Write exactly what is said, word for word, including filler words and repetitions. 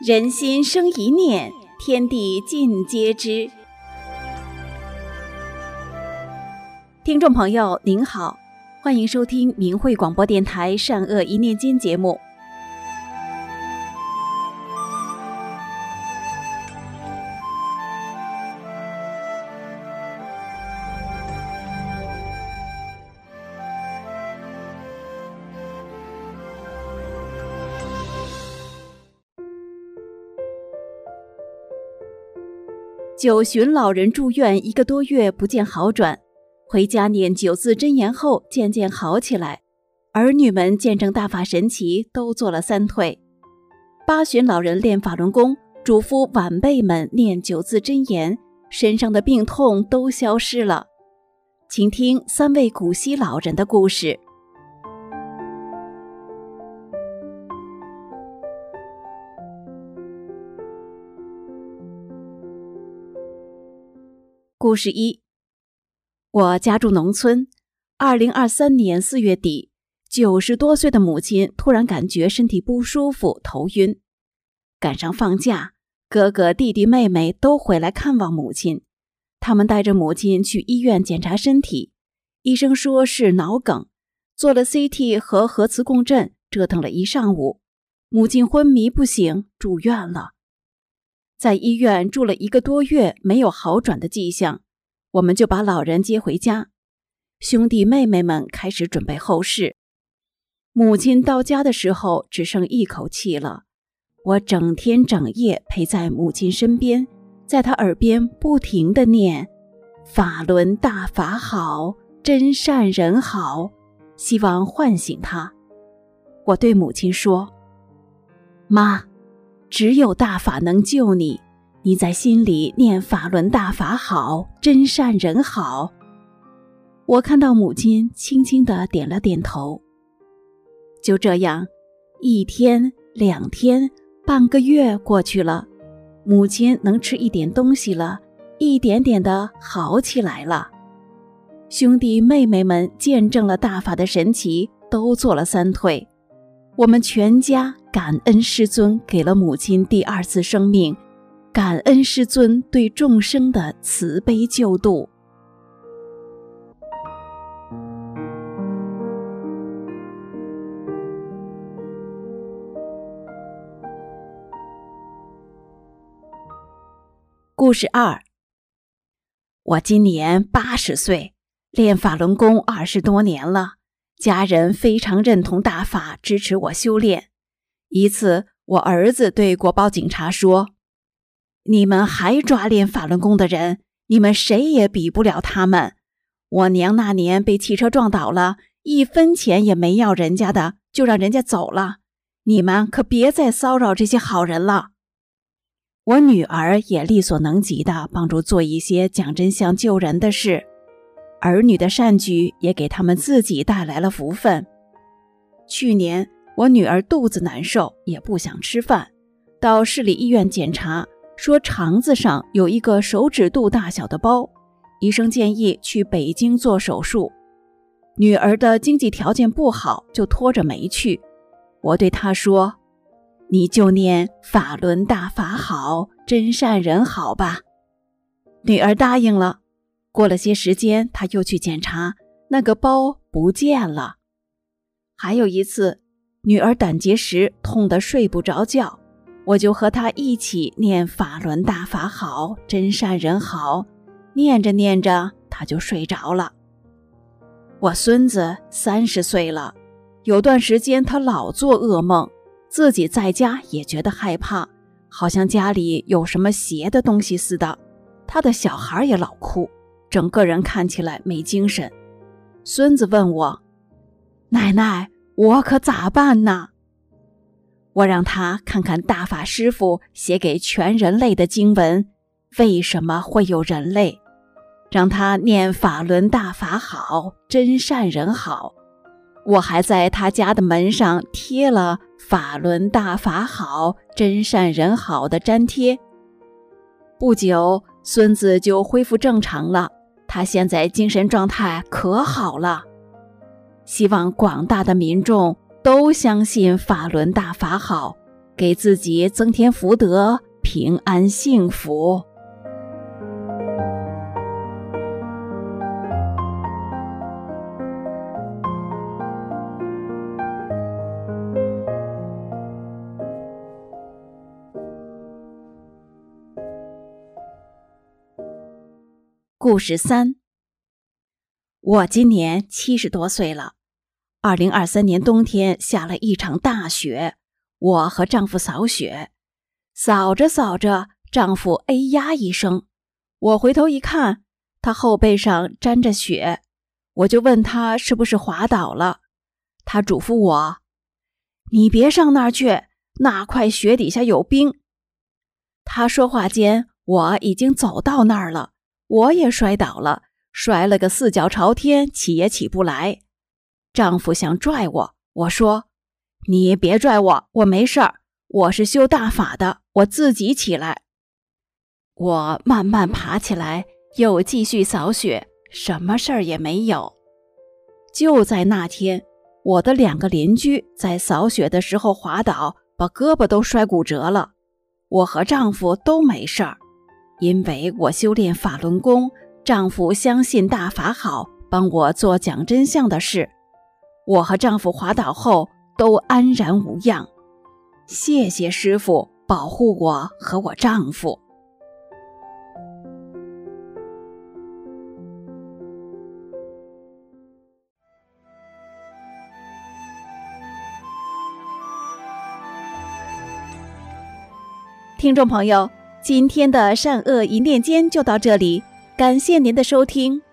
人心生一念，天地尽皆知。听众朋友您好，欢迎收听明慧广播电台善恶一念间节目。九旬老人住院一个多月不见好转，回家念九字真言后渐渐好起来，儿女们见证大法神奇，都做了三退。八旬老人练法轮功，嘱咐晚辈们念九字真言，身上的病痛都消失了。请听三位古稀老人的故事。故事一，我家住农村，二零二三年四月底，九十多岁的母亲突然感觉身体不舒服，头晕。赶上放假，哥哥、弟弟、妹妹都回来看望母亲，他们带着母亲去医院检查身体，医生说是脑梗，做了 C T 和核磁共振，折腾了一上午，母亲昏迷不醒，住院了。在医院住了一个多月，没有好转的迹象，我们就把老人接回家。兄弟妹妹们开始准备后事。母亲到家的时候只剩一口气了，我整天整夜陪在母亲身边，在她耳边不停地念法轮大法好，真善人好，希望唤醒她。我对母亲说，妈，只有大法能救你，你在心里念法轮大法好，真善人好。我看到母亲轻轻地点了点头。就这样，一天、两天、半个月过去了，母亲能吃一点东西了，一点点地好起来了。兄弟妹妹们见证了大法的神奇，都做了三退。我们全家感恩师尊给了母亲第二次生命，感恩师尊对众生的慈悲救度。故事二，我今年八十岁，练法轮功二十多年了，家人非常认同大法，支持我修炼。一次，我儿子对国保警察说，你们还抓练法轮功的人，你们谁也比不了他们。我娘那年被汽车撞倒了，一分钱也没要人家的，就让人家走了。你们可别再骚扰这些好人了。我女儿也力所能及地帮助做一些讲真相救人的事，儿女的善举也给他们自己带来了福分。去年我女儿肚子难受，也不想吃饭，到市里医院检查，说肠子上有一个手指肚大小的包，医生建议去北京做手术。女儿的经济条件不好，就拖着没去。我对她说，你就念法轮大法好，真善人好吧。女儿答应了。过了些时间，她又去检查，那个包不见了。还有一次，女儿胆结石痛得睡不着觉，我就和她一起念法轮大法好，真善人好，念着念着她就睡着了。我孙子三十岁了，有段时间他老做噩梦，自己在家也觉得害怕，好像家里有什么邪的东西似的。他的小孩也老哭，整个人看起来没精神。孙子问我，奶奶，我可咋办呢？我让他看看大法师父写给全人类的经文，为什么会有人类，让他念法轮大法好，真善人好。我还在他家的门上贴了法轮大法好，真善人好的粘贴。不久，孙子就恢复正常了，他现在精神状态可好了。希望广大的民众都相信法轮大法好， 给自己增添福德，平安幸福。故事三，我今年七十多岁了。二零二三年冬天下了一场大雪，我和丈夫扫雪，扫着扫着，丈夫哎呀一声，我回头一看，他后背上沾着雪，我就问他是不是滑倒了。他嘱咐我，你别上那儿去，那块雪底下有冰。他说话间，我已经走到那儿了，我也摔倒了，摔了个四脚朝天，起也起不来。丈夫想拽我，我说，你别拽我，我没事儿，我是修大法的，我自己起来。我慢慢爬起来，又继续扫雪，什么事儿也没有。就在那天，我的两个邻居在扫雪的时候滑倒，把胳膊都摔骨折了。我和丈夫都没事儿，因为我修炼法轮功，丈夫相信大法好，帮我做讲真相的事。我和丈夫滑倒后都安然无恙，谢谢师父保护我和我丈夫。听众朋友，今天的善恶一念间就到这里，感谢您的收听。